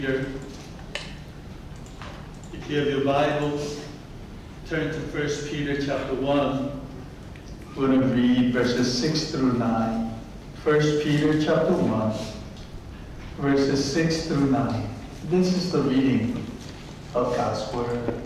Here, if you have your Bibles, turn to 1 Peter chapter 1. We're going to read verses 6 through 9. 1 Peter chapter 1, verses 6 through 9. This is the reading of God's Word.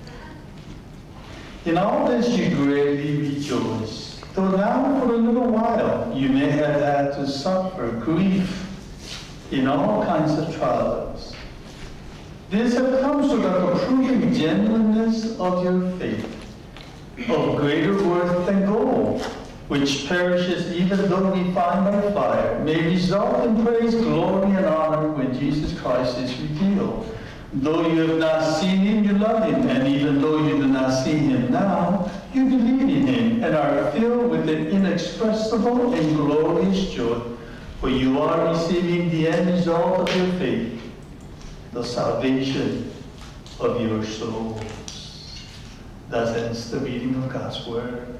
In all this you greatly rejoice, though now for a little while you may have had to suffer grief in all kinds of trials. This has come so that the proving genuineness of your faith, of greater worth than gold, which perishes even though refined by fire, may result in praise, glory, and honor when Jesus Christ is revealed. Though you have not seen him, you love him, and even though you do not see him now, you believe in him and are filled with an inexpressible and glorious joy, for you are receiving the end result of your faith, the salvation of your souls. That ends the reading of God's Word.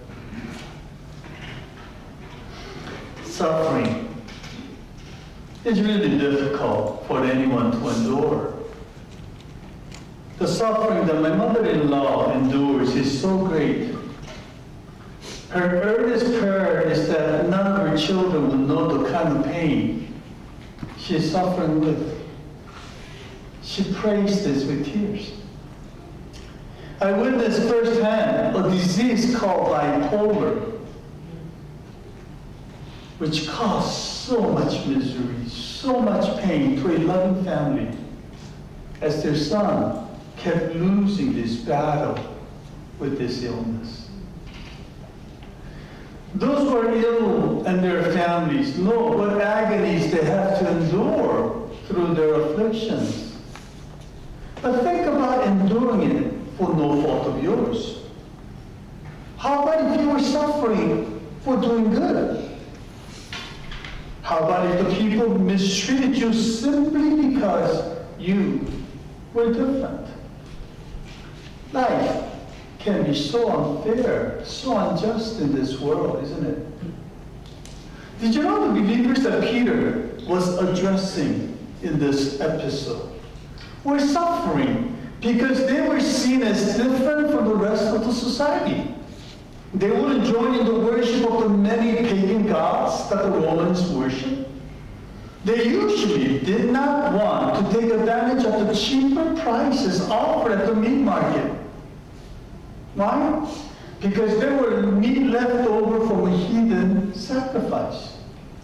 Suffering is really difficult for anyone to endure. The suffering that my mother-in-law endures is so great. Her earnest prayer is that none of her children will know the kind of pain she's suffering with. She prays this with tears. I witnessed firsthand a disease called bipolar, which caused so much misery, so much pain to a loving family as their son kept losing this battle with this illness. Those who are ill and their families know what agonies they have to endure through their afflictions. But think about enduring it for no fault of yours. How about if you were suffering for doing good? How about if the people mistreated you simply because you were different? Life can be so unfair, so unjust in this world, isn't it? Did you know the believers that Peter was addressing in this episode were suffering because they were seen as different from the rest of the society? They wouldn't join in the worship of the many pagan gods that the Romans worshiped. They usually did not want to take advantage of the cheaper prices offered at the meat market. Why? Because there were meat left over from a heathen sacrifice.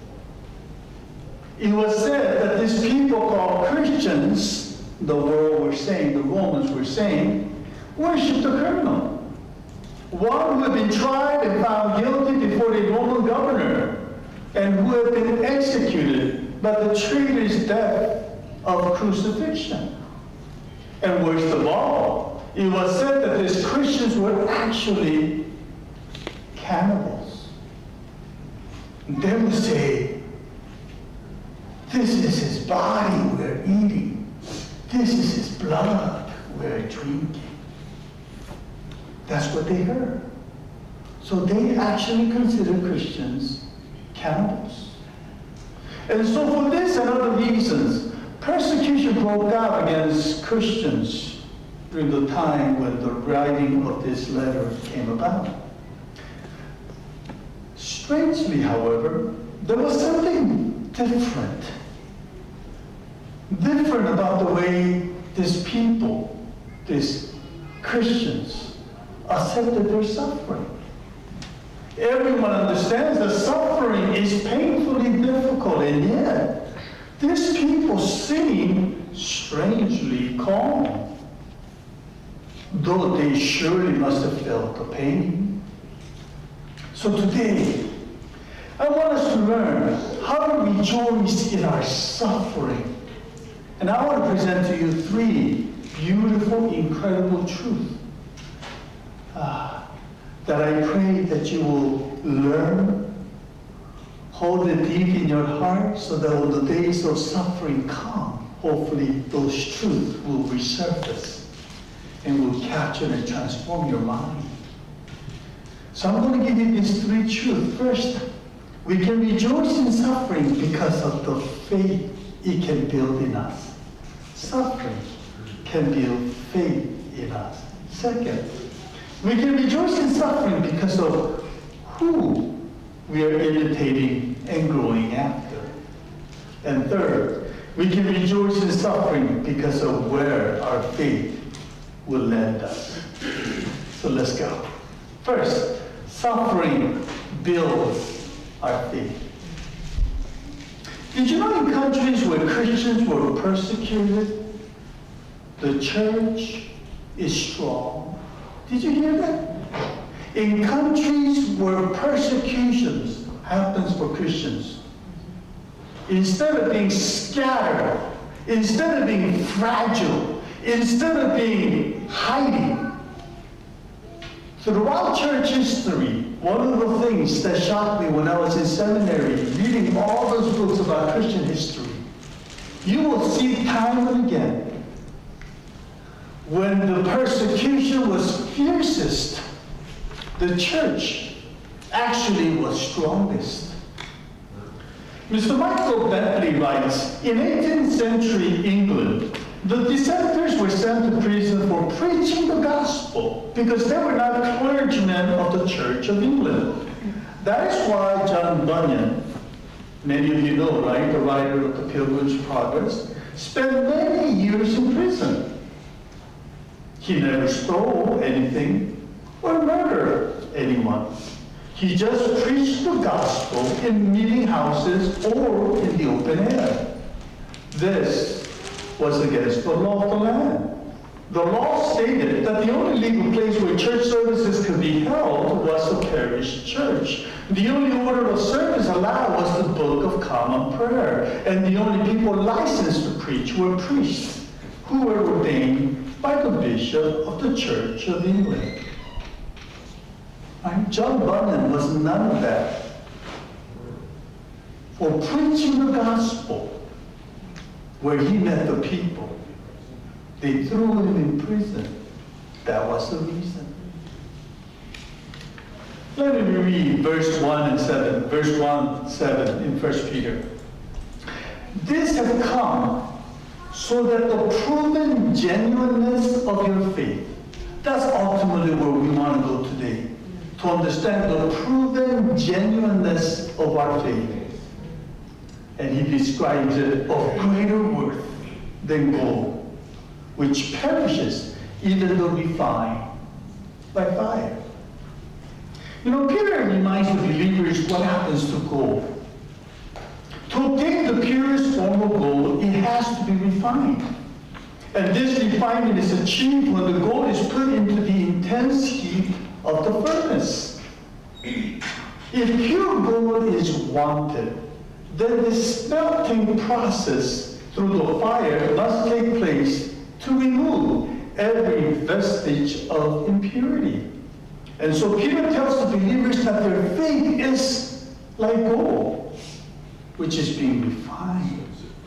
It was said that these people called Christians, the world were saying, the Romans were saying, worshiped a criminal. One who had been tried and found guilty before a Roman governor and who had been executed by the traitor's death of crucifixion. And worst of all, it was said that these Christians were actually cannibals. They would say, this is his body we're eating. This is his blood we're drinking. That's what they heard. So they actually considered Christians cannibals. And so for this and other reasons, persecution broke out against Christians during the time when the writing of this letter came about. Strangely, however, there was something different about the way these people, these Christians, accepted their suffering. Everyone understands that suffering is painfully difficult, and yet these people seem strangely calm, though they surely must have felt the pain. So today, I want us to learn how to rejoice in our suffering. And I want to present to you three beautiful, incredible truths that I pray that you will learn, hold it deep in your heart, so that when the days of suffering come, hopefully those truths will resurface and will capture and transform your mind. So I'm going to give you these three truths. First, we can rejoice in suffering because of the faith it can build in us. Suffering can build faith in us. Second, we can rejoice in suffering because of who we are imitating and growing after. And third, we can rejoice in suffering because of where our faith will land us. So let's go. First, suffering builds our faith. Did you know in countries where Christians were persecuted, the church is strong? Did you hear that? In countries where persecutions happens for Christians, instead of being scattered, instead of being fragile, instead of being hiding, throughout church history, one of the things that shocked me when I was in seminary, reading all those books about Christian history, you will see time and again, when the persecution was fiercest, the church actually was strongest. Mr. Michael Bentley writes, in 18th century England, the dissenters were sent to prison for preaching the gospel because they were not clergymen of the Church of England. That is why John Bunyan, many of you know, right, the writer of the Pilgrim's Progress, spent many years in prison. He never stole anything or murdered anyone. He just preached the gospel in meeting houses or in the open air. This was against the law of the land. The law stated that the only legal place where church services could be held was the parish church. The only order of service allowed was the Book of Common Prayer, and the only people licensed to preach were priests who were ordained by the Bishop of the Church of England. Right? John Bunyan was none of that. For preaching the gospel, where he met the people, they threw him in prison. That was the reason. Let me read verse 1 and 7. Verse 1, 7 in 1 Peter. This has come so that the proven genuineness of your faith, that's ultimately where we want to go today, to understand the proven genuineness of our faith. And he describes it of greater worth than gold, which perishes even though refined by fire. You know, Peter reminds the believers what happens to gold. To obtain the purest form of gold, it has to be refined. And this refinement is achieved when the gold is put into the intense heat of the furnace. If pure gold is wanted, then the smelting process through the fire must take place to remove every vestige of impurity. And so Peter tells the believers that their faith is like gold, which is being refined.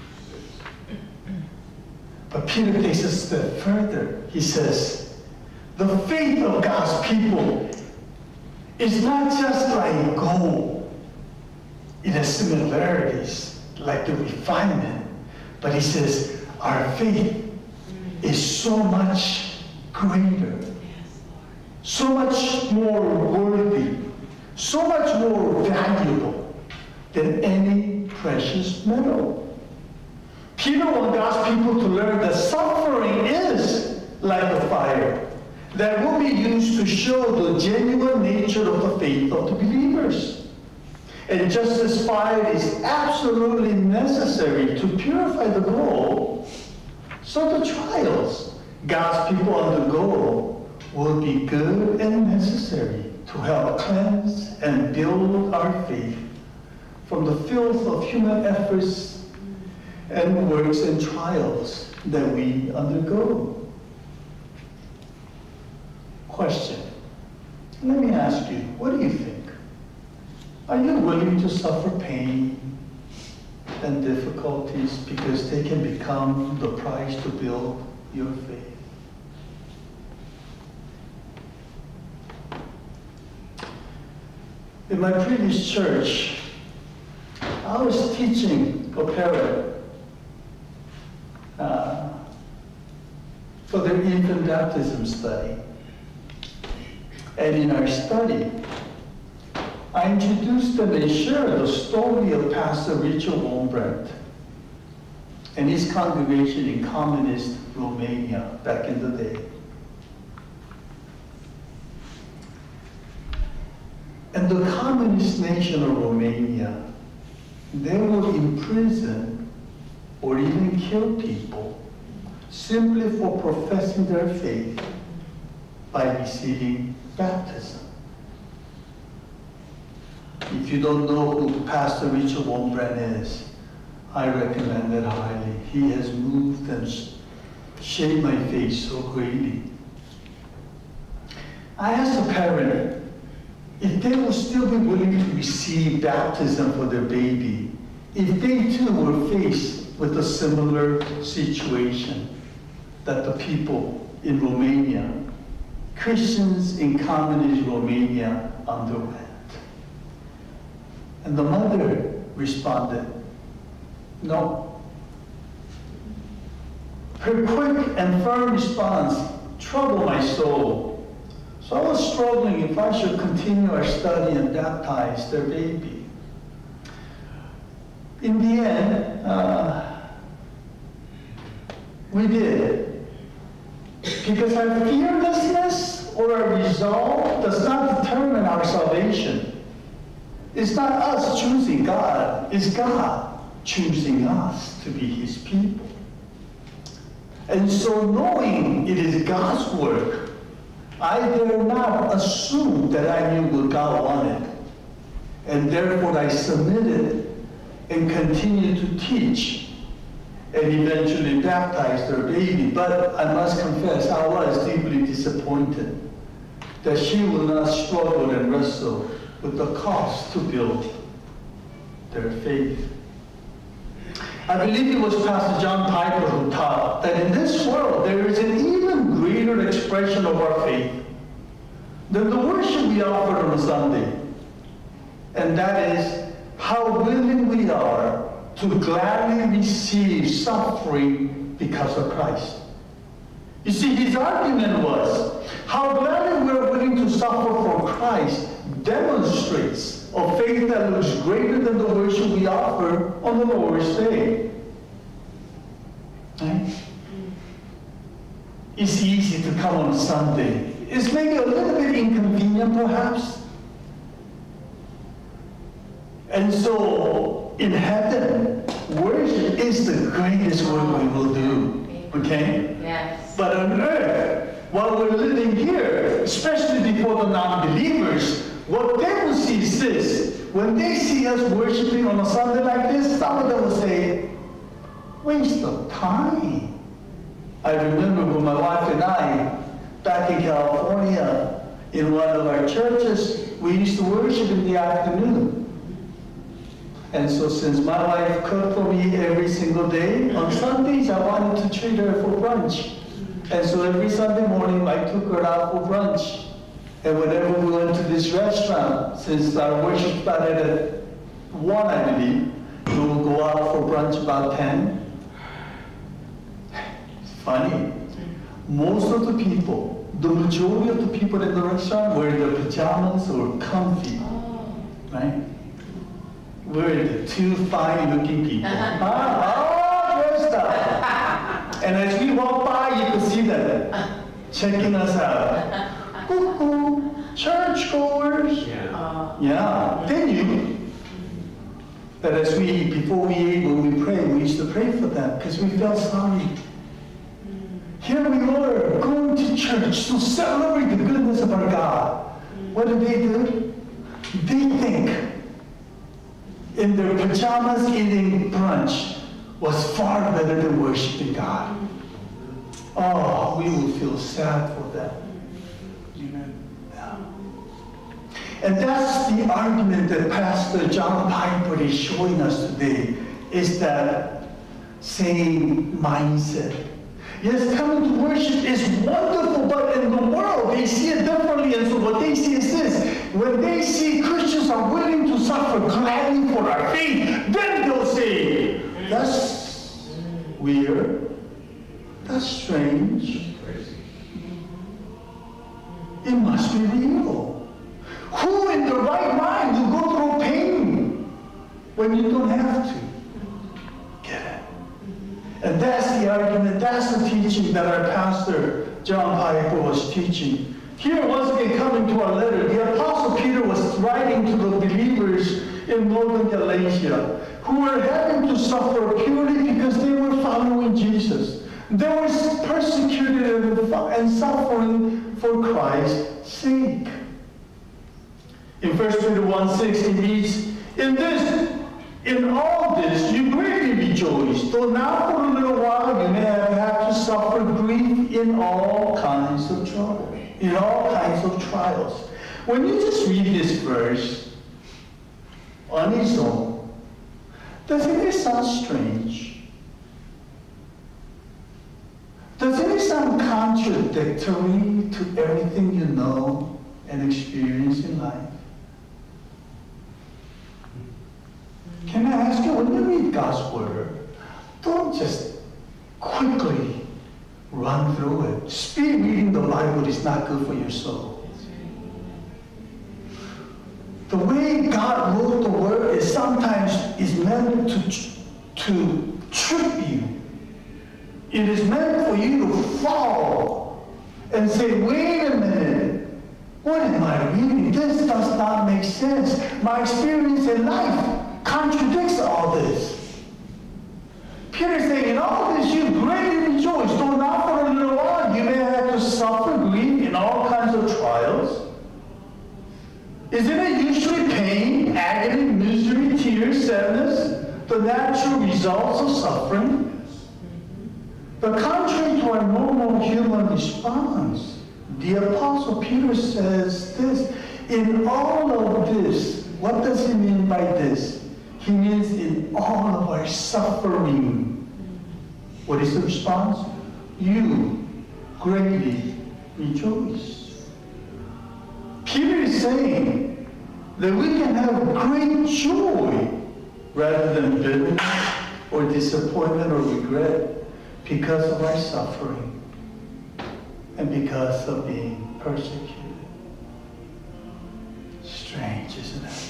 But Peter takes a step further. He says, the faith of God's people is not just like gold. It has similarities, like the refinement. But he says, our faith is so much greater, so much more worthy, so much more valuable than any precious metal. Peter wants God's people to learn that suffering is like a fire that will be used to show the genuine nature of the faith of the believers. And just as fire is absolutely necessary to purify the gold, so the trials God's people undergo will be good and necessary to help cleanse and build our faith from the filth of human efforts and works and trials that we undergo. Question. Let me ask you, what do you think? Are you willing to suffer pain and difficulties because they can become the price to build your faith? In my previous church, I was teaching a parent for their infant baptism study. And in our study, I introduced them and shared the story of Pastor Richard Wurmbrand and his congregation in communist Romania back in the day. And the communist nation of Romania, they would imprison or even kill people simply for professing their faith by receiving baptism. If you don't know who Pastor Richard Wurmbrand is, I recommend it highly. He has moved and shaped my faith so greatly. I asked the parent if they would still be willing to receive baptism for their baby, if they too were faced with a similar situation that the people in Romania, Christians in communist Romania, underwent. And the mother responded, no. Her quick and firm response troubled my soul. So I was struggling if I should continue our study and baptize their baby. In the end, we did. Because our fearlessness or our resolve does not determine our salvation. It's not us choosing God, it's God choosing us to be His people. And so knowing it is God's work, I dare not assume that I knew what God wanted. And therefore I submitted and continued to teach and eventually baptize their baby. But I must confess, I was deeply disappointed that she will not struggle and wrestle with the cost to build their faith. I believe it was Pastor John Piper who taught that in this world there is an even greater expression of our faith than the worship we offer on a Sunday. And that is how willing we are to gladly receive suffering because of Christ. You see, his argument was how gladly we are willing to suffer for Christ demonstrates a faith that looks greater than the worship we offer on the Lord's Day. Right? It's easy to come on Sunday. It's maybe a little bit inconvenient, perhaps. And so, in heaven, worship is the greatest work we will do. Okay? Yes. But on earth, while we're living here, especially before the non-believers, what they will see is this. When they see us worshiping on a Sunday like this, some of them will say, waste of time. I remember when my wife and I, back in California, in one of our churches, we used to worship in the afternoon. And so since my wife cooked for me every single day, on Sundays I wanted to treat her for brunch. And so every Sunday morning I took her out for brunch. And whenever we went to this restaurant, since our worship started at 1, I believe, we would go out for brunch about 10. It's funny. Most of the people, the majority of the people in the restaurant were in their pajamas or comfy, right? We're the two fine-looking people. All dressed up. And as we walk by, you could see them checking us out. Cuckoo, churchgoers. Yeah, they knew that as before we ate, when we prayed, we used to pray for them because we felt sorry. Here we were, going to church to celebrate the goodness of our God. What do? They think in their pajamas eating brunch was far better than worshiping God. Oh, we will feel sad for them. Yeah. And that's the argument that Pastor John Piper is showing us today, is that same mindset. Yes, coming to worship is wonderful, but in the world they see it differently, and so what they see is this. When they see Christians are willing to suffer gladly for our faith, then they'll say, that's weird, that's not strange. It must be real. Who in the right mind will go through pain when you don't have to? Get it? And that's the argument, that's the teaching that our pastor, John Piper, was teaching. Here, once again, coming to our letter, the Apostle Peter was writing to the believers in northern Galatia who were having to suffer purely because they were following Jesus. They were persecuted and suffering for Christ's sake. In 1 Peter 1:6, it reads, In all this you greatly rejoice, though now for a little while you may have had to suffer grief in all kinds of trouble, in all kinds of trials. When you just read this verse on its own, doesn't it sound strange? Doesn't it sound contradictory to everything you know and experience in life? Can I ask you, when you read God's Word, don't just quickly run through it. Speed reading the Bible is not good for your soul. The way God wrote the Word is sometimes meant to trip you. It is meant for you to fall and say, wait a minute, what am I reading? This does not make sense. My experience in life contradicts all this. Peter is saying, in all this you greatly rejoice, though not for a little while you may have to suffer grief in all kinds of trials. Isn't it usually pain, agony, misery, tears, sadness, the natural results of suffering? But contrary to our normal human response, the Apostle Peter says this, in all of this, what does he mean by this? He means in all of our suffering. What is the response? You greatly rejoice. Peter is saying that we can have great joy rather than bitterness or disappointment or regret because of our suffering and because of being persecuted. Strange, isn't it?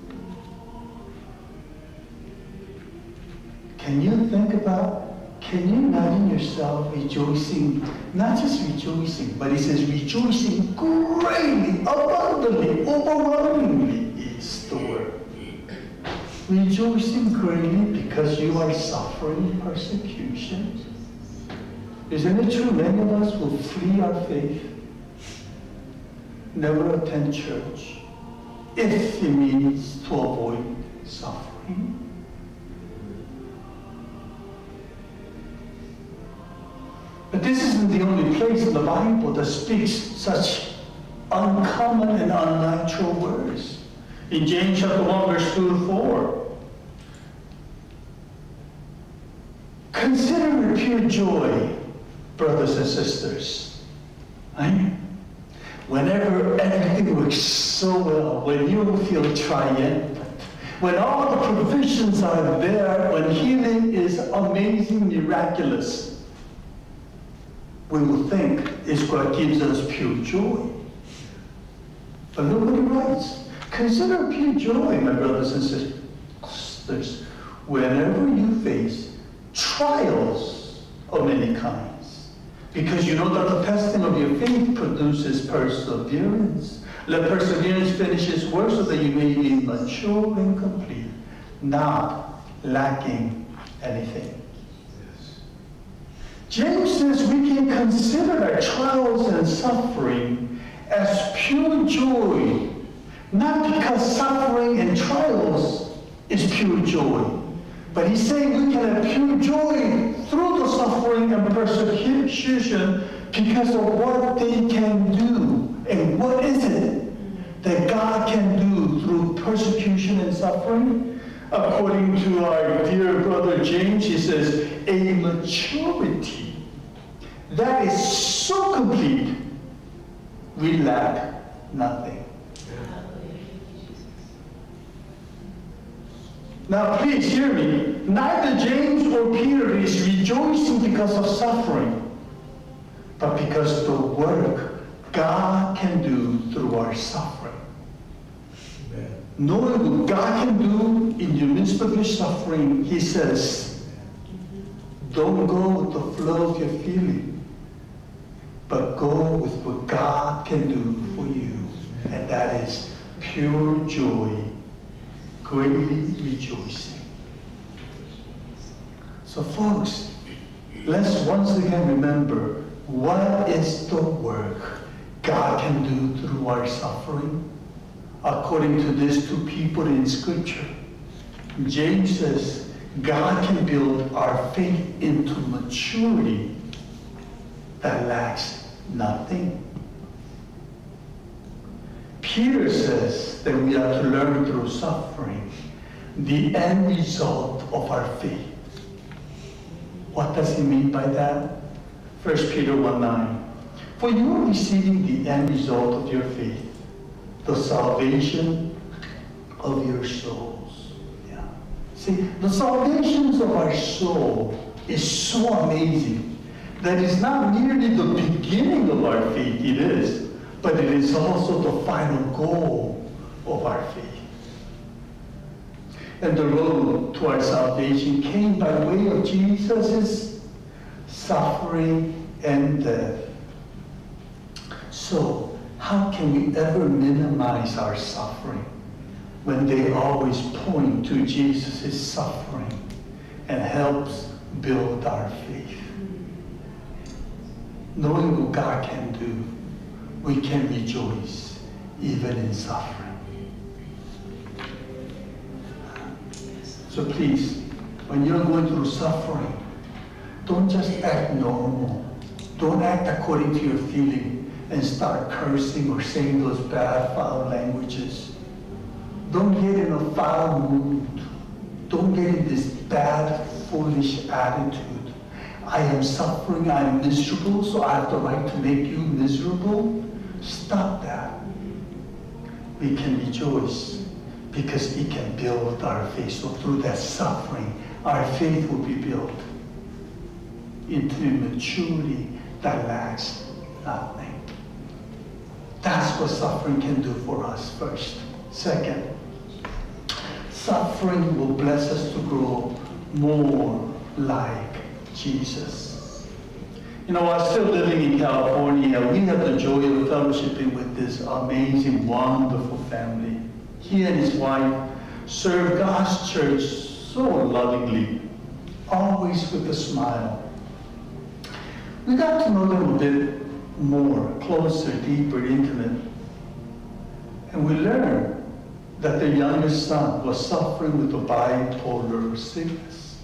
Can you imagine yourself rejoicing, not just rejoicing, but it says rejoicing greatly, abundantly, overwhelmingly is the word. Rejoicing greatly because you are suffering persecution. Isn't it true? Many of us will flee our faith, never attend church, if it means to avoid suffering. But this isn't the only place in the Bible that speaks such uncommon and unnatural words. In James chapter 1, verse 2 to 4, consider it pure joy, brothers and sisters. Right? Whenever everything works so well, when you feel triumphant, when all the provisions are there, when healing is amazing, miraculous, we will think is what gives us pure joy. But look what he writes. Consider pure joy, my brothers and sisters, whenever you face trials of many kinds. Because you know that the testing of your faith produces perseverance. Let perseverance finish its work so that you may be mature and complete, not lacking anything. James says we can consider our trials and suffering as pure joy, not because suffering and trials is pure joy, but he's saying we can have pure joy through the suffering and persecution because of what they can do. And what is it that God can do through persecution and suffering? According to our dear brother James, he says, a maturity that is so complete, we lack nothing. Now please hear me. Neither James or Peter is rejoicing because of suffering. but because the work God can do through our suffering. Amen. Knowing what God can do in the midst of your suffering, he says, don't go with the flow of your feeling, but go with what God can do for you. And that is pure joy, greatly rejoicing. So folks, let's once again remember, what is the work God can do through our suffering? According to these two people in Scripture, James says, God can build our faith into maturity that lacks nothing. Peter says that we are to learn through suffering the end result of our faith. What does he mean by that? 1 Peter 1:9. For you are receiving the end result of your faith, the salvation of your souls. Yeah. See, the salvation of our soul is so amazing that it's not merely the beginning of our faith, it is, but it is also the final goal of our faith. And the road to our salvation came by way of Jesus' suffering and death. So, how can we ever minimize our suffering when they always point to Jesus' suffering and helps build our faith? Knowing what God can do, we can rejoice even in suffering. So please, when you're going through suffering, don't just act normal. Don't act according to your feeling and start cursing or saying those bad, foul languages. Don't get in a foul mood. Don't get in this bad, foolish attitude. I am suffering, I am miserable, so I have the right to make you miserable. Stop that. We can rejoice because it can build our faith. So through that suffering, our faith will be built into maturity that lacks nothing. That's what suffering can do for us first. Second, suffering will bless us to grow more like Jesus. You know, while still living in California, we have the joy of fellowshipping with this amazing, wonderful family. He and his wife serve God's church so lovingly, always with a smile. We got to know them a bit more, closer, deeper, intimate. And we learned that their youngest son was suffering with a bipolar sickness.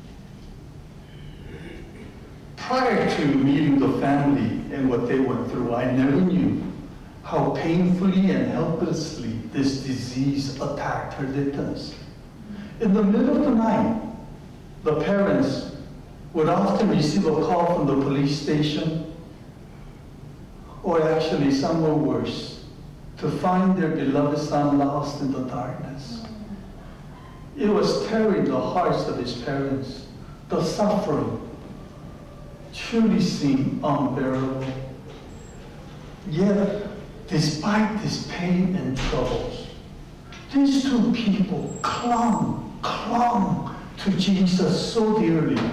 Prior to meeting the family and what they went through, I never knew how painfully and helplessly this disease attacked her victims. In the middle of the night, the parents would often receive a call from the police station, or actually somewhere worse, to find their beloved son lost in the darkness. It was tearing the hearts of his parents. The suffering truly seemed unbearable. Yet, despite this pain and troubles, these two people clung to Jesus so dearly.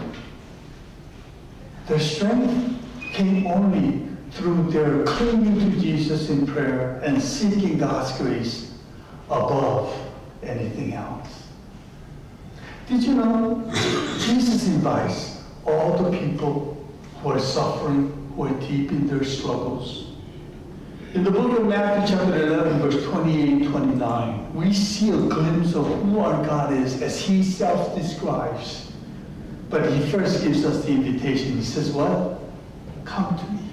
Their strength came only through their clinging to Jesus in prayer and seeking God's grace above anything else. Did you know Jesus invites all the people who are suffering, who are deep in their struggles? In the book of Matthew chapter 11, verse 28 and 29, we see a glimpse of who our God is as he self-describes. But he first gives us the invitation. He says, what? Come to me.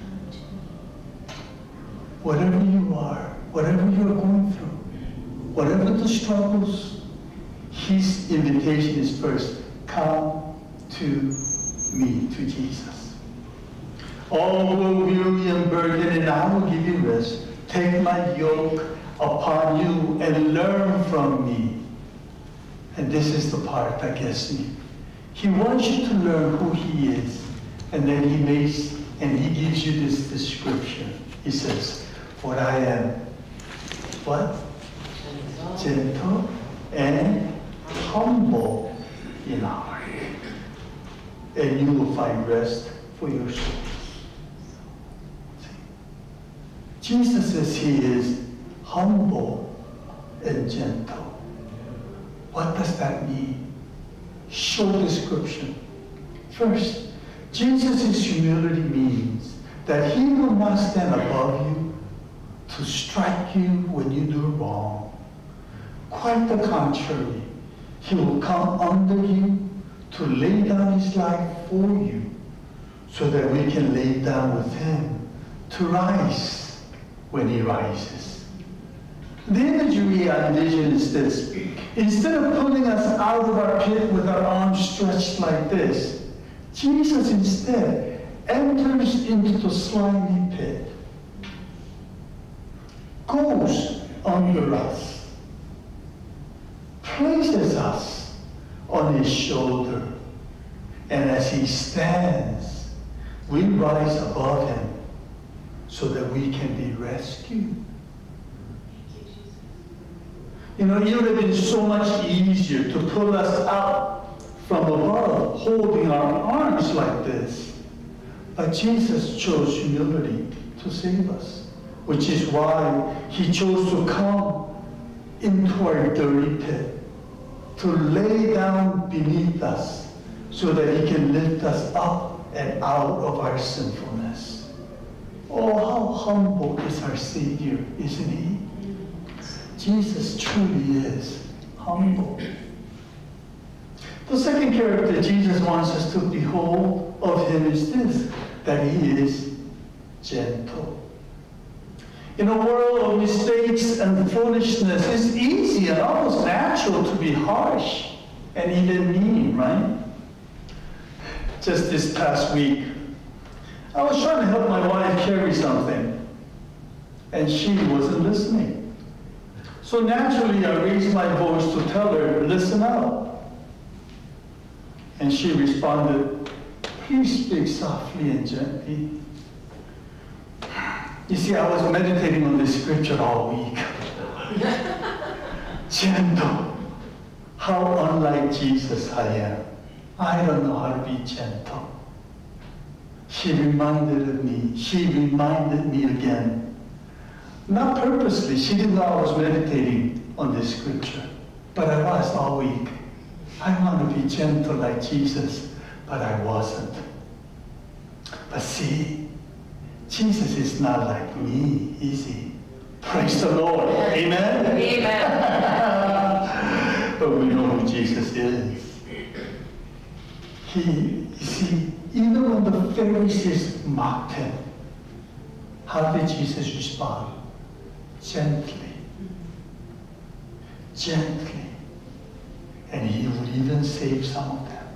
Whatever you are, whatever you're going through, whatever the struggles, his invitation is first, come to me, to Jesus. All who are weary and burdened, and I will give you rest. Take my yoke upon you and learn from me. And this is the part that gets me. He wants you to learn who he is, and then he makes And he gives you this description. He says, for I am what? Gentle and humble in heart. And you will find rest for your souls. Jesus says he is humble and gentle. What does that mean? Short description. First, Jesus' humility means that he will not stand above you to strike you when you do wrong. Quite the contrary, he will come under you to lay down his life for you so that we can lay down with him to rise when he rises. The imagery I envision is this. Instead of pulling us out of our pit with our arms stretched like this, Jesus instead enters into the slimy pit, goes under us, places us on his shoulder, and as he stands, we rise above him so that we can be rescued. You know, it would have been so much easier to pull us out from above, holding our arms like this. But Jesus chose humility to save us, which is why he chose to come into our dirty pit, to lay down beneath us so that he can lift us up and out of our sinfulness. Oh, how humble is our Savior, isn't he? Jesus truly is humble. The second character Jesus wants us to behold of him is this, that he is gentle. In a world of mistakes and foolishness, it's easy and almost natural to be harsh and even mean, right? Just this past week, I was trying to help my wife carry something, and she wasn't listening. So naturally, I raised my voice to tell her, listen up. And she responded, please speak softly and gently. You see, I was meditating on this scripture all week. Gentle. How unlike Jesus I am. I don't know how to be gentle. She reminded me again. Not purposely. She didn't know I was meditating on this scripture. But I was all week. I want to be gentle like Jesus, but I wasn't. But see, Jesus is not like me, is he? Praise the Lord. Amen? Amen. But we know who Jesus is. You see, even when the Pharisees mocked him, how did Jesus respond? Gently. Gently. And he would even save some of them.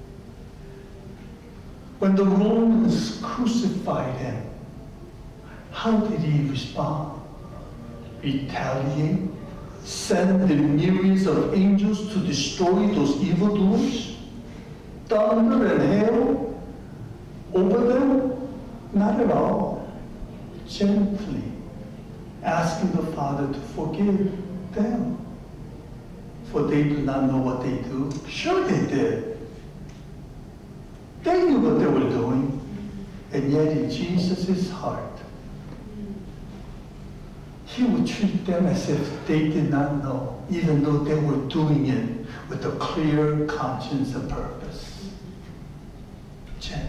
When the Romans crucified him, how did he respond? Retaliate? Send the myriads of angels to destroy those evildoers? Thunder and hail over them? Not at all. Gently asking the Father to forgive them, for they do not know what they do. Sure they did. They knew what they were doing, and yet in Jesus' heart, he would treat them as if they did not know, even though they were doing it with a clear conscience and purpose. Gentle.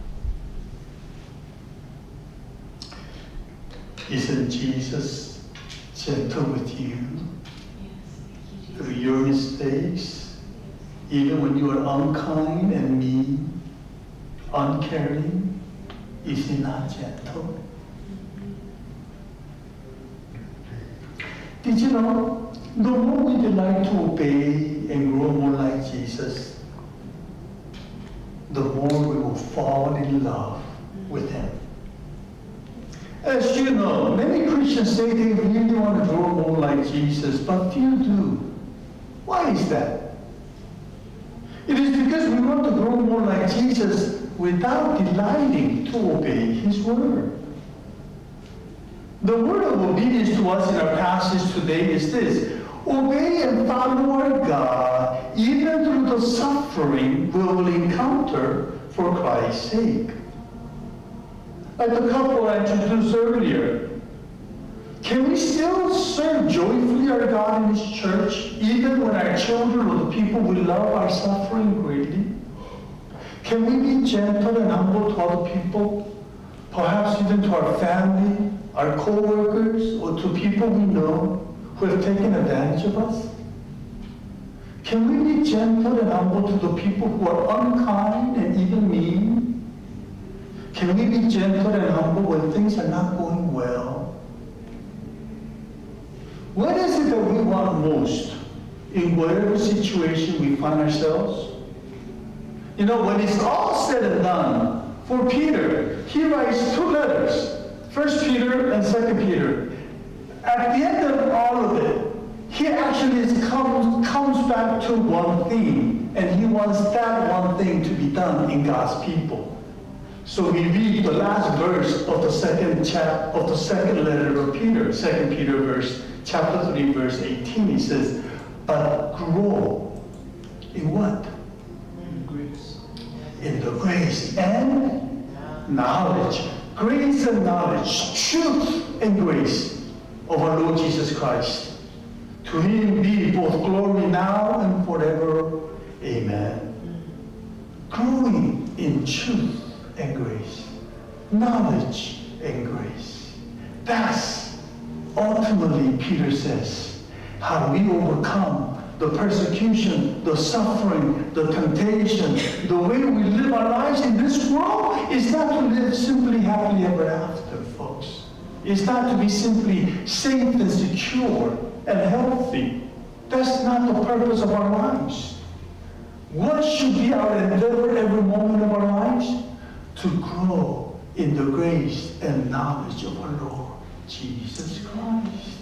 Isn't Jesus gentle with you? Through your mistakes, even when you are unkind and mean, uncaring, is he not gentle? Did you know, the more we delight to obey and grow more like Jesus, the more we will fall in love with him. As you know, many Christians say they really want to grow more like Jesus, but few do. Why is that? It is because we want to grow more like Jesus without delighting to obey his word. The word of obedience to us in our passage today is this: obey and follow our God even through the suffering we will encounter for Christ's sake. Like the couple I introduced earlier, can we still serve joyfully our God in his church even when our children or the people we love are suffering greatly? Can we be gentle and humble to other people, perhaps even to our family, our co-workers, or to people we know who have taken advantage of us? Can we be gentle and humble to the people who are unkind and even mean? Can we be gentle and humble when things are not going well? What is it that we want most in whatever situation we find ourselves? You know, when it's all said and done, for Peter, he writes 2 letters, 1 Peter and 2 Peter. At the end of all of it, he actually comes back to one thing, and he wants that one thing to be done in God's people. So we read the last verse of the second letter of Peter, 2 Peter chapter 3, verse 18. He says, but grow in what? In the grace and knowledge. Grace and knowledge, truth and grace of our Lord Jesus Christ. To him be both glory now and forever. Amen. Growing in truth and grace, knowledge and grace. That's ultimately, Peter says, how we overcome the persecution, the suffering, the temptation. The way we live our lives in this world is not to live simply happily ever after, folks. It's not to be simply safe and secure and healthy. That's not the purpose of our lives. What should be our endeavor every moment of our lives? To grow in the grace and knowledge of our Lord Jesus Christ.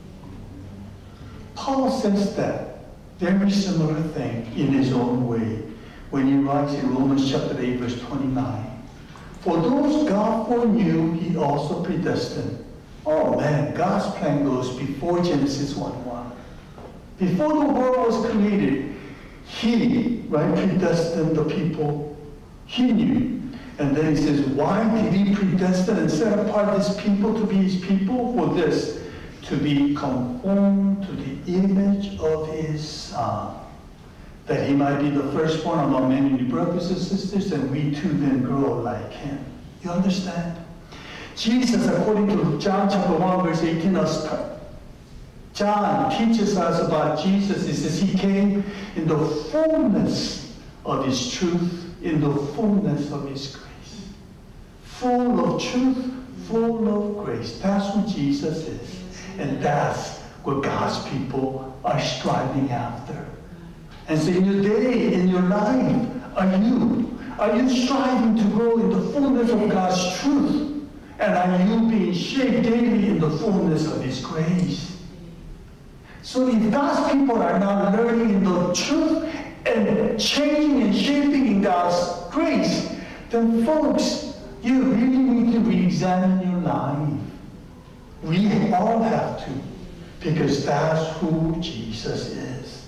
Paul says that very similar thing in his own way when he writes in Romans chapter 8, verse 29. For those God foreknew, he also predestined. Oh man, God's plan goes before Genesis 1:1. Before the world was created, he, predestined the people he knew. And then he says, why did he predestine and set apart this people to be his people? For this, to be conformed to the image of his Son, that he might be the firstborn among many brothers and sisters, and we too then grow like him. You understand? Jesus, according to John chapter 1, verse 18, John teaches us about Jesus. He says he came in the fullness of his truth, in the fullness of his grace. Full of truth, full of grace. That's what Jesus is. And that's what God's people are striving after. And so in your day, in your life, are you striving to grow in the fullness of God's truth? And are you being shaped daily in the fullness of his grace? So if God's people are not learning in the truth and changing and shaping in God's grace, then folks, you really need to re-examine your life. We all have to, because that's who Jesus is.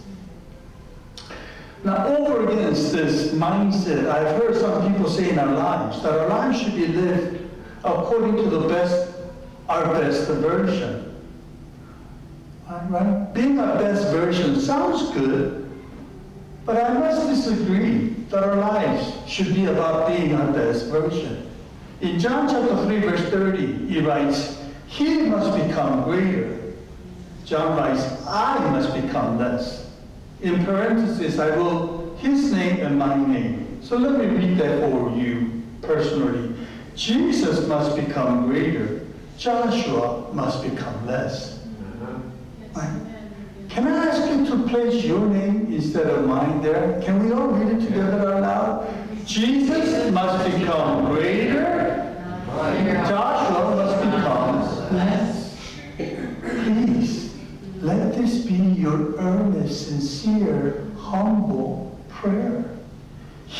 Now, over against this mindset, I've heard some people say in our lives that our lives should be lived according to our best version. Right? Being our best version sounds good, but I must disagree that our lives should be about being our best version. In John chapter 3, verse 30, he writes, he must become greater. John writes, I must become less. In parentheses, I will his name and my name. So let me read that for you personally. Jesus must become greater. Joshua must become less. Right? Can I ask you to place your name instead of mine there? Can we all read it together out loud? Jesus must become greater. Joshua must become less. Please, let this be your earnest, sincere, humble prayer.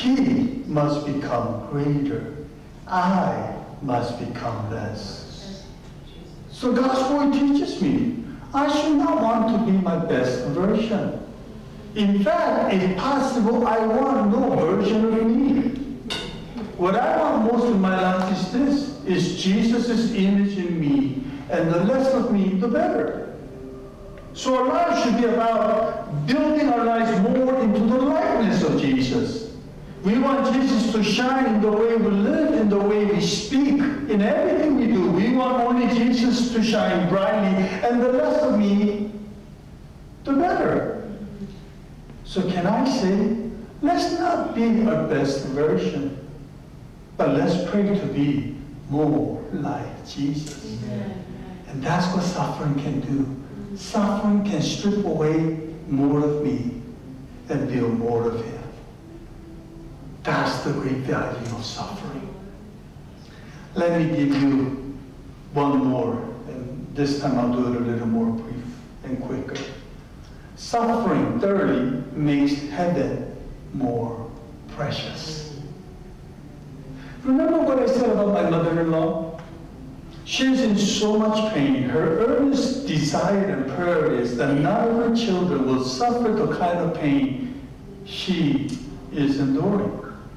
He must become greater. I must become less. So God's word teaches me I should not want to be my best version. In fact, if possible, I want no version of me. What I want most in my life is this, is Jesus' image in me, and the less of me, the better. So our lives should be about building our lives more into the likeness of Jesus. We want Jesus to shine in the way we live, in the way we speak, in everything we do. We want only Jesus to shine brightly, and the less of me, the better. So can I say, let's not be our best version, but let's pray to be more like Jesus. Amen. And that's what suffering can do. Suffering can strip away more of me and build more of Him. That's the great value of suffering. Let me give you one more, and this time I'll do it a little more brief and quicker. Suffering, thirdly, makes heaven more precious. Remember what I said about my mother-in-law? She's in so much pain. Her earnest desire and prayer is that none of her children will suffer the kind of pain she is enduring.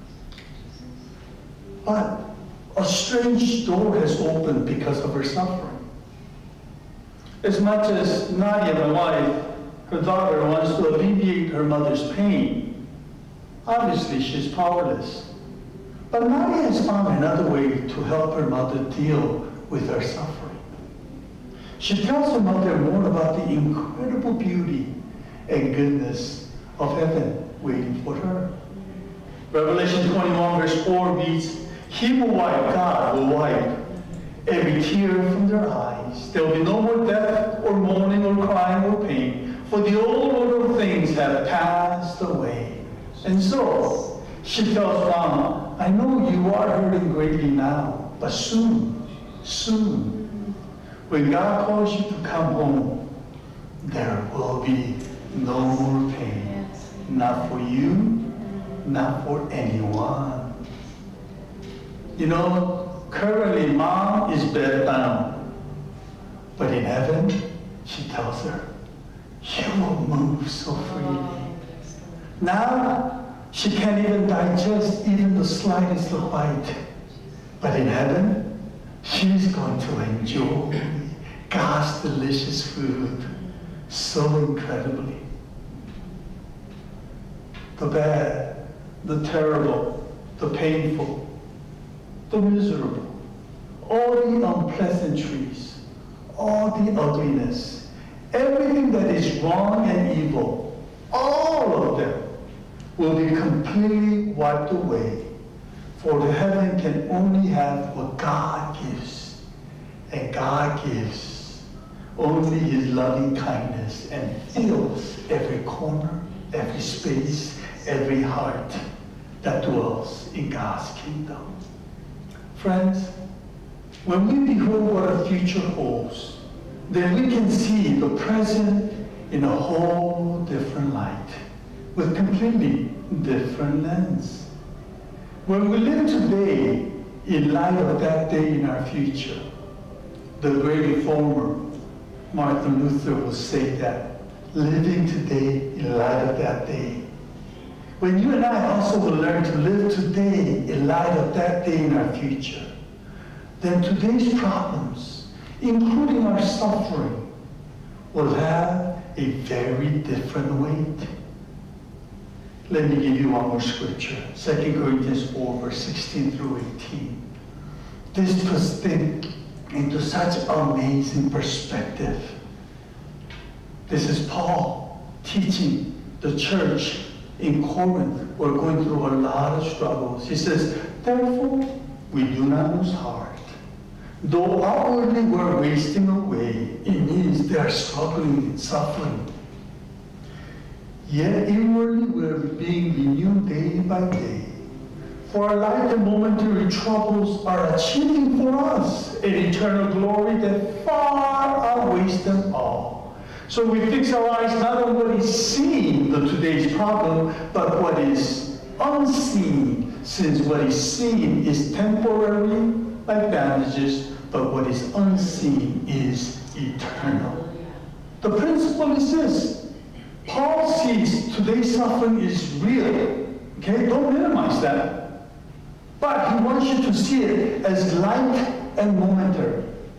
But a strange door has opened because of her suffering. As much as Nadia, my wife, her daughter, wants to alleviate her mother's pain, obviously she's powerless. But Nadia has found another way to help her mother deal with her suffering. She tells her mother more about the incredible beauty and goodness of heaven waiting for her. Revelation 21 verse 4 reads, He will wipe, God will wipe every tear from their eyes. There will be no more death or mourning or crying or pain, for the old order of things have passed away. And so, she tells Mom, I know you are hurting greatly now, but soon, when God calls you to come home, there will be no more pain. Not for you, not for anyone. You know, currently Mom is bedbound, but in heaven, she tells her, you will move so freely. Now, she can't even digest even the slightest of bite. But in heaven, she's going to enjoy God's delicious food so incredibly. The bad, the terrible, the painful, the miserable, all the unpleasantries, all the ugliness, everything that is wrong and evil, all of them will be completely wiped away. For the heaven can only have what God gives. And God gives only His loving kindness and fills every corner, every space, every heart that dwells in God's kingdom. Friends, when we behold what our future holds, then we can see the present in a whole different light, with completely different lens. When we live today in light of that day in our future, the great reformer, Martin Luther, will say that, living today in light of that day. When you and I also will learn to live today in light of that day in our future, then today's problems, including our suffering, will have a very different weight. Let me give you one more scripture, 2 Corinthians 4, verse 16 through 18. This puts things into such amazing perspective. This is Paul teaching the church in Corinth. We're going through a lot of struggles. He says, therefore, we do not lose heart. Though outwardly we're wasting away, it means they are struggling and suffering. Yet inwardly we're being renewed day by day. For our light and momentary troubles are achieving for us an eternal glory that far outweighs them all. So we fix our eyes not on what is seen, the today's problem, but what is unseen, since what is seen is temporary, like bandages, but what is unseen is eternal. The principle is this. Paul sees today's suffering is real. Okay, don't minimize that. But he wants you to see it as light and momentary.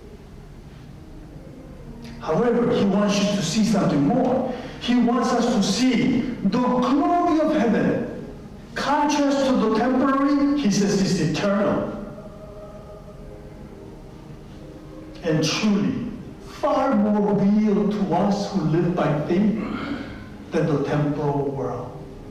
However, he wants you to see something more. He wants us to see the glory of heaven. Contrast to the temporary, he says, is eternal. And truly, far more real to us who live by faith than the temporal world.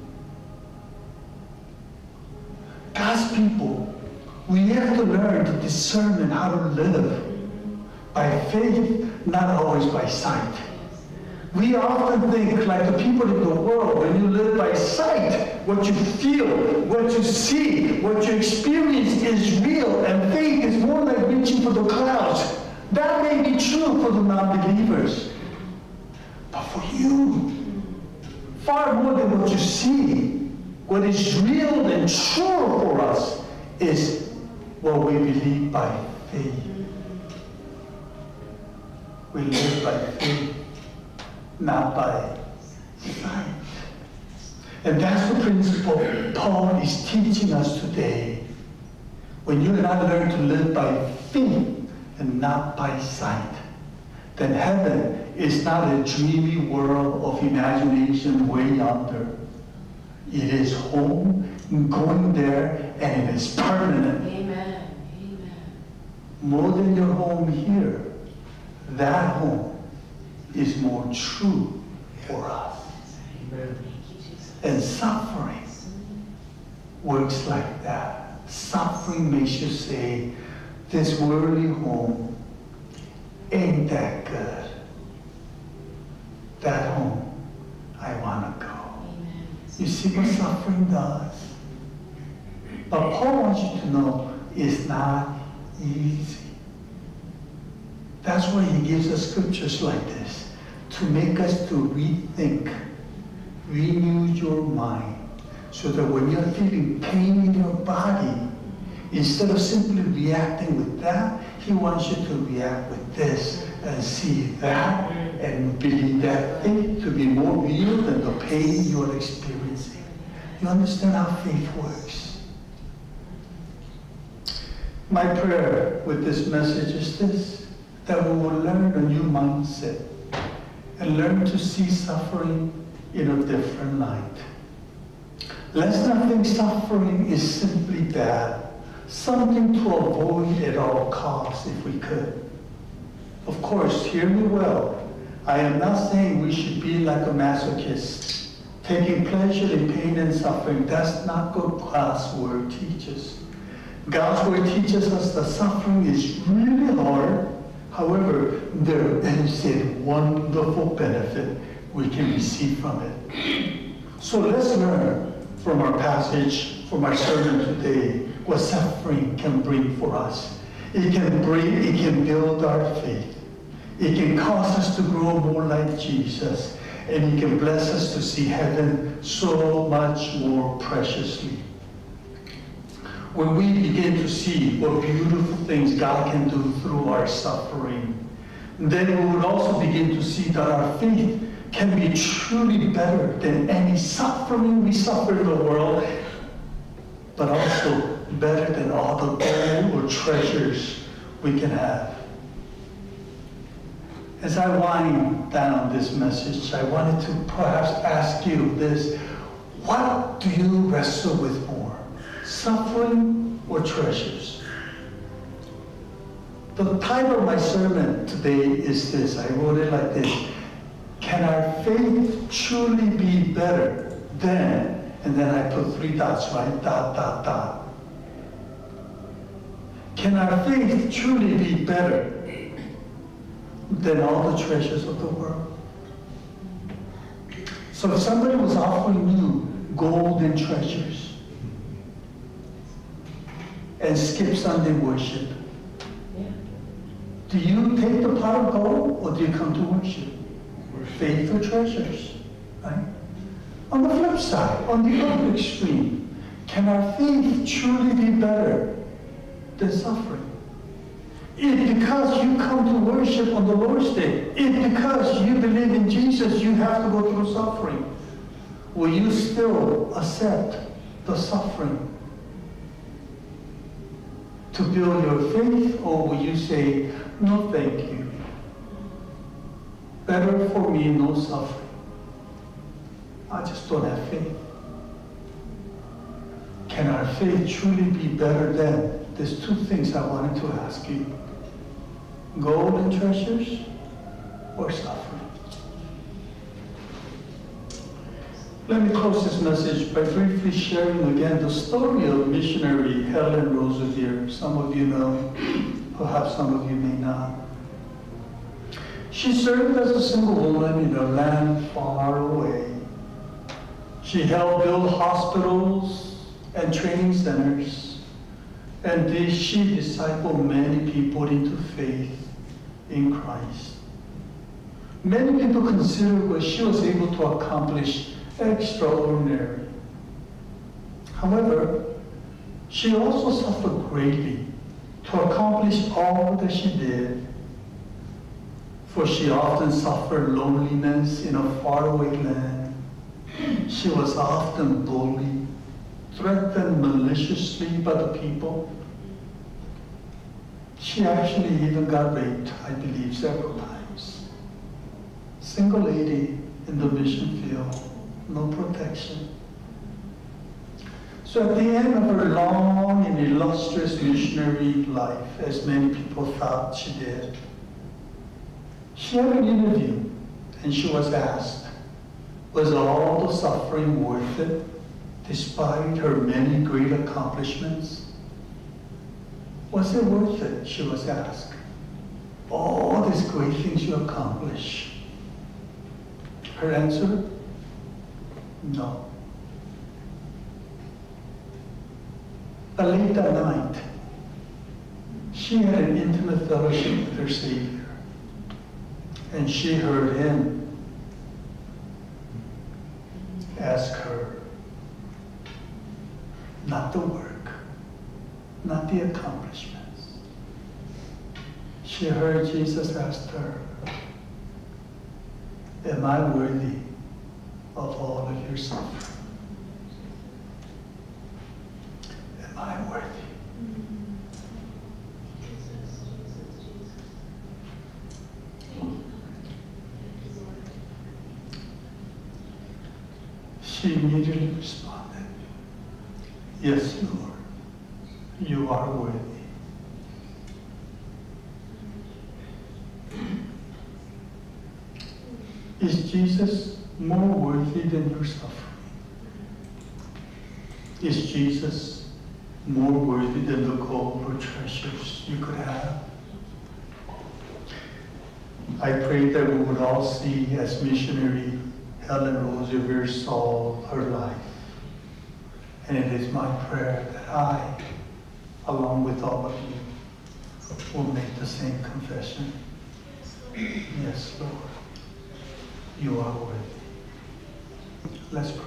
God's people, we have to learn to discern and how to live by faith, not always by sight. We often think, like the people in the world, when you live by sight, what you feel, what you see, what you experience is real, and faith is more like reaching for the clouds. That may be true for the non-believers. But for you, far more than what you see, what is real and true for us is what we believe by faith. We live by faith, not by sight. And that's the principle Paul is teaching us today. When you and I learn to live by faith and not by sight, then heaven is not a dreamy world of imagination way yonder. It is home, going there, and it is permanent. Amen. Amen. More than your home here, that home is more true for us. Amen. And suffering works like that. Suffering makes you say, this worldly home ain't that good. That home, I want to go. Amen. You see what suffering does? But Paul wants you to know it's not easy. That's why he gives us scriptures like this, to make us to rethink, renew your mind, so that when you're feeling pain in your body, instead of simply reacting with that, he wants you to react with this and see that and believe that faith to be more real than the pain you're experiencing. You understand how faith works? My prayer with this message is this, that we will learn a new mindset and learn to see suffering in a different light. Let's not think suffering is simply bad, something to avoid at all costs if we could. Of course, hear me well, I am not saying we should be like a masochist, taking pleasure in pain and suffering. That's not what God's word teaches. God's word teaches us that suffering is really hard. However, there is a wonderful benefit we can receive from it. So let's learn from our passage, from our sermon today, what suffering can bring for us. It can build our faith. It can cause us to grow more like Jesus. And it can bless us to see heaven so much more preciously. When we begin to see what beautiful things God can do through our suffering, then we would also begin to see that our faith can be truly better than any suffering we suffer in the world, but also better than all the gold or treasures we can have. As I wind down this message, I wanted to perhaps ask you this: what do you wrestle with more, suffering or treasures? The title of my sermon today is this. I wrote it like this: can our faith truly be better than, and then I put 3 dots, right? Dot, dot, dot. Can our faith truly be better than all the treasures of the world? So if somebody was offering you gold and treasures and skip Sunday worship, do you take the pot of gold or do you come to worship? Faith or treasures, right? On the flip side, on the other extreme, Can our faith truly be better than suffering? If because you come to worship on the Lord's Day, if because you believe in Jesus, you have to go through suffering, will you still accept the suffering to build your faith, or will you say, no thank you? Better for me, no suffering. I just don't have faith. Can our faith truly be better than? There's two things I wanted to ask you. Gold and treasures or suffering? Let me close this message by briefly sharing again the story of missionary Helen Roseveare. Some of you know, perhaps some of you may not. She served as a single woman in a land far away. She helped build hospitals and training centers, and she discipled many people into faith in Christ. Many people consider what she was able to accomplish extraordinary. However, she also suffered greatly to accomplish all that she did, for she often suffered loneliness in a faraway land. She was often bullied, threatened maliciously by the people. She actually even got raped, I believe, several times. Single lady in the mission field, no protection. So at the end of her long and illustrious missionary life, as many people thought she did, she had an interview and she was asked, was all the suffering worth it, despite her many great accomplishments? Was it worth it, she was asked, all these great things you accomplish? Her answer, no. But late that night, she had an intimate fellowship with her Savior, and she heard him ask her, not the work, not the accomplishments. She heard Jesus ask her, am I worthy of all of your suffering? Am I worthy? She immediately responded, yes, Lord, you are worthy. Is Jesus more worthy than your suffering? Is Jesus more worthy than the gold or treasures you could have? I pray that we would all see, as missionary Helen Roseveare saw her life. And it is my prayer that I, along with all of you, will make the same confession. Yes, Lord, you are worthy. Let's pray.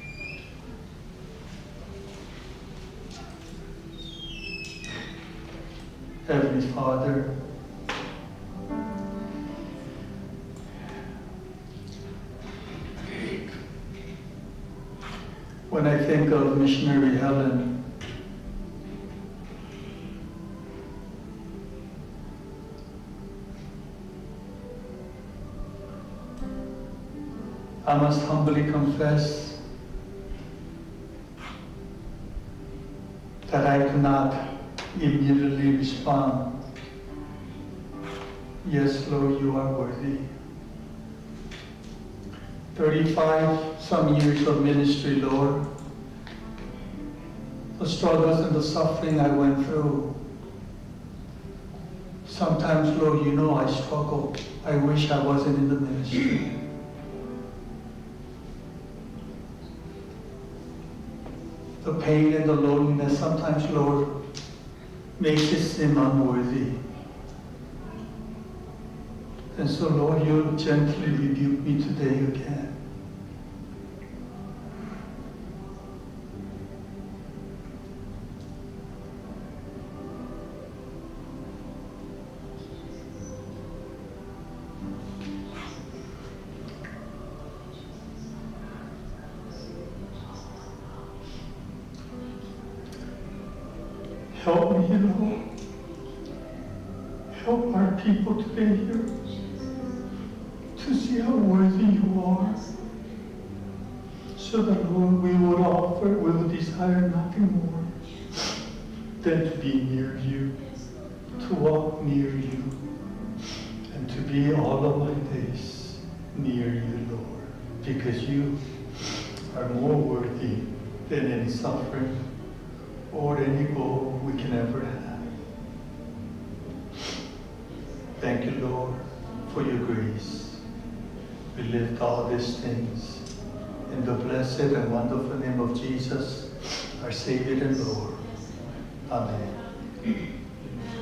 Heavenly Father, when I think of missionary Helen, I must humbly confess that I cannot immediately respond, yes, Lord, you are worthy. 35 some years of ministry, Lord, the struggles and the suffering I went through. Sometimes, Lord, you know I struggle. I wish I wasn't in the ministry. The pain and the loneliness sometimes, Lord, makes it seem unworthy. And so, Lord, you gently rebuke me today again. Help me, Lord. Help our people today here to see how worthy you are. So that, Lord, we will desire nothing more than to be near you, to walk near you, and to be all of my days near you, Lord, because you are more worthy than any suffering or any goal we can ever have. Thank you, Lord, for your grace. We lift all these things in the blessed and wonderful name of Jesus, our Savior and Lord. Amen.